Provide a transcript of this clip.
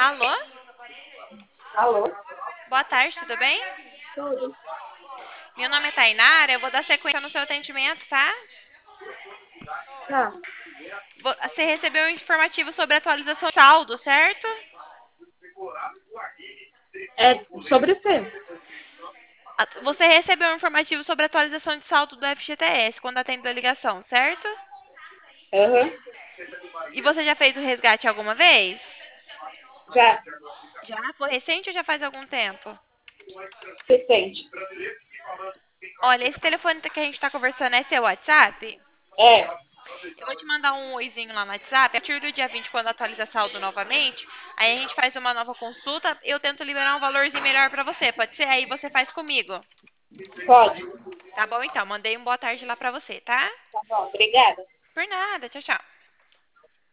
Alô? Alô? Boa tarde, tudo bem? Tudo. Meu nome é Tainara, eu vou dar sequência no seu atendimento, tá? Tá. Você recebeu um informativo sobre atualização de saldo, certo? É sobre o quê? Você recebeu um informativo sobre atualização de saldo do FGTS quando atendeu a ligação, certo? Aham. E você já fez o resgate alguma vez? Já. Já? Foi recente ou já faz algum tempo? Recente. Olha, esse telefone que a gente está conversando é seu WhatsApp? É. Eu vou te mandar um oizinho lá no WhatsApp. A partir do dia 20, quando atualiza saldo novamente, aí a gente faz uma nova consulta. Eu tento liberar um valorzinho melhor pra você. Pode ser? Aí você faz comigo. Pode. Tá bom, então. Mandei um boa tarde lá pra você, tá? Tá bom. Obrigada. Por nada. Tchau, tchau.